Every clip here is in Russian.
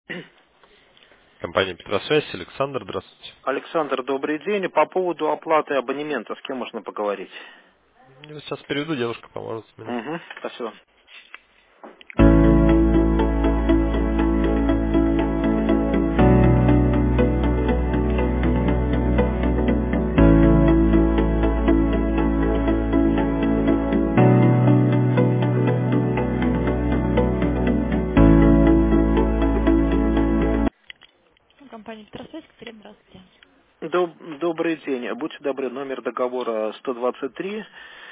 Компания Петросвязь, Александр, здравствуйте. Александр, добрый день. По поводу оплаты абонемента, с кем можно поговорить? Я сейчас переведу, девушка поможет мне. Угу, спасибо. Компания Петросвязь, Катерина, здравствуйте. Добрый день. Будьте добры, номер договора 123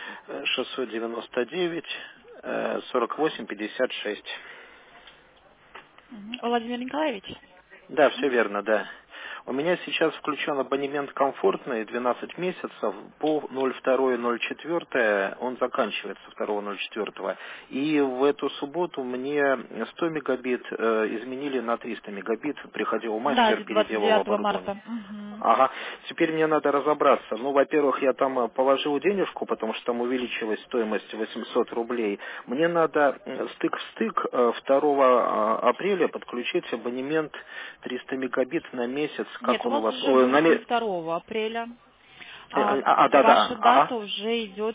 699 48 56. Владимир Николаевич? Да, все верно, да. У меня сейчас включен абонемент комфортный, 12 месяцев, по 02.04, он заканчивается 2.04. И в эту субботу мне 100 мегабит изменили на 300 мегабит, приходил Да, мастер, переделал 29 оборудование. марта. Мгм. Ага, теперь мне надо разобраться. Ну, во-первых, я там положил денежку, потому что там увеличилась стоимость 800 рублей. Мне надо стык в стык 2 апреля подключить абонемент 300 мегабит на месяц, как Нет, у он у вас вас... уже Ой, будет не 2 апреля. да, Ваша да, ага, дата уже идет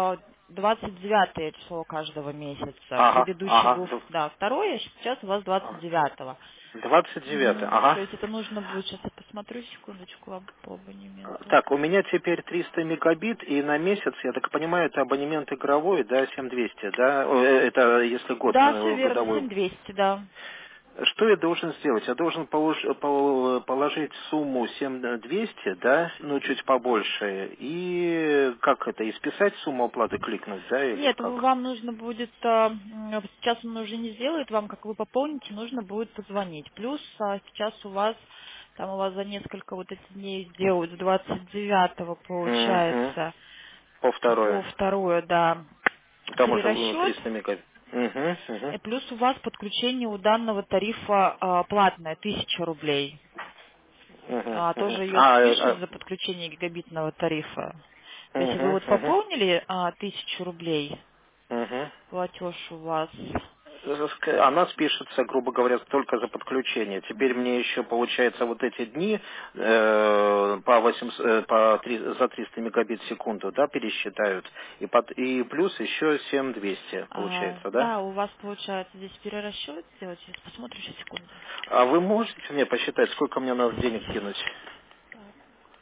29 число каждого месяца. ага, Предыдущий ага, был, да, 2, сейчас у вас 29. 29, То ага. есть это нужно будет, сейчас я посмотрю, секундочку, по абонементу. Так, у меня теперь 300 мегабит, и на месяц, я так понимаю, это абонемент игровой, да, 7200, да, это если год Да, все верно, годовой. 7200, да. Что я должен сделать? Я должен положить сумму 7200, да, ну чуть побольше, и как это, и списать сумму оплаты кликнуть, да, или Нет, как? вам нужно будет, сейчас он уже не сделает вам, как вы пополните, нужно будет позвонить. Плюс сейчас у вас за несколько вот этих дней сделают, с 29 Угу. получается, По по второе. второе, да, Там уже перерасчет. 300 мегабит. Угу, угу, И плюс у вас подключение у данного тарифа платное, 1000 рублей. угу, угу. Тоже ее спишут за подключение гигабитного тарифа. То есть вы Угу, вот угу, пополнили 1000 рублей, угу. платеж у вас. Она спишется, грубо говоря, только за подключение. Теперь мне еще, получается, вот эти дни по 800, за 300 мегабит в секунду, да, пересчитают. И плюс еще 7200, получается, да? Да, у вас получается здесь перерасчет сделать. Сейчас посмотрю, сейчас, секунду. А вы можете мне посчитать, сколько мне надо денег кинуть? Так,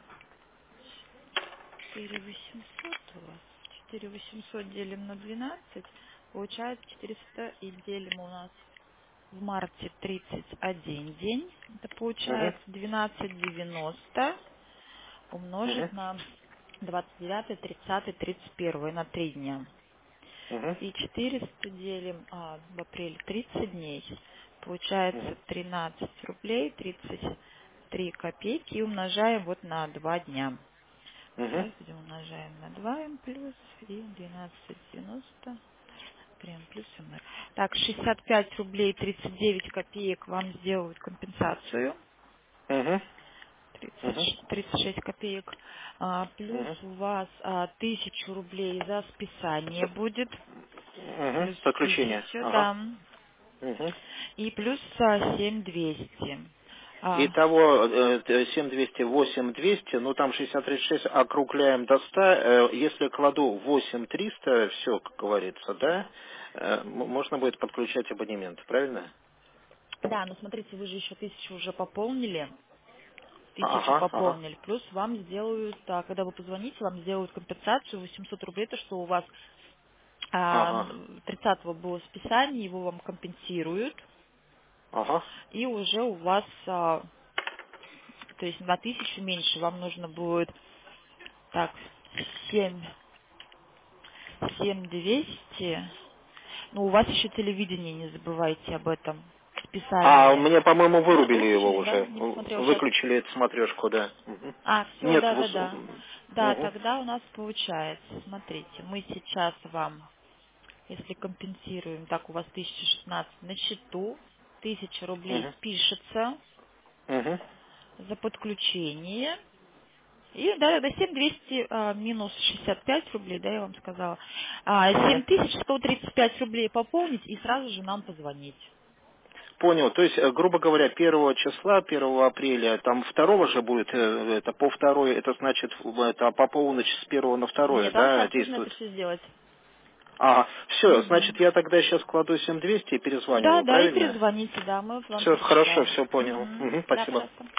4800 у вас. 4800 делим на 12. Получается 400 и делим у нас в марте 31 день. Это Угу, получается 1290 угу, умножить на 29, 30, 31 на 3 дня. угу, И 400 делим в апреле 30 дней. Получается угу, 13 рублей 33 копейки и умножаем вот на 2 дня. угу, Сейчас где умножаем на 2 м плюс и 12,90 прям плюс МР. Так, 65 рублей 39 копеек вам сделают компенсацию. угу, угу, 36 копеек. Плюс угу, у вас 1000 рублей за списание будет. угу. Плюс Подключение. 1000, Ага. да. Угу. И плюс 7200. А, Итого 7200, 8200, ну там 6036 округляем до 100. Если кладу 8300, все, как говорится, да, можно будет подключать абонемент, правильно? да, но смотрите, вы же еще 1000 уже пополнили. 1000 Ага, ага, пополнили. Плюс вам сделают, когда вы позвоните, вам сделают компенсацию 800 рублей, то, что у вас ага, 30-го было списание, его вам компенсируют. ага, И уже у вас, то есть на 1000 меньше, вам нужно будет, так, 7 7200. Ну, у вас еще телевидение, не забывайте об этом. А Списание. мне, по-моему, вырубили его Выключили, да? уже, Не посмотрел сейчас. выключили эту смотрешку, да. Мгм. Все, Нет, да. Да, мгм, тогда у нас получается, смотрите, мы сейчас вам, если компенсируем, так, у вас 1016 на счету, 1000 рублей мгм, спишется мгм, за подключение. И да, до 7200 минус 65 рублей, да, я вам сказала. мгм. 7135 рублей пополнить и сразу же нам позвонить. Понял. То есть, грубо говоря, 1 числа, 1 апреля, там 2 же будет, это по 2, это значит, это по полночь с 1 на 2, Нет, вам да, сейчас нужно это действует? все сделать. Ага, все, значит, Мгм. я тогда сейчас кладу 7200 и Да, перезваниваю, да, и правильно? перезвоните, да, мы вам Все, хорошо, пересчитаем. все понял. Мгм. Угу, Да, спасибо. пожалуйста.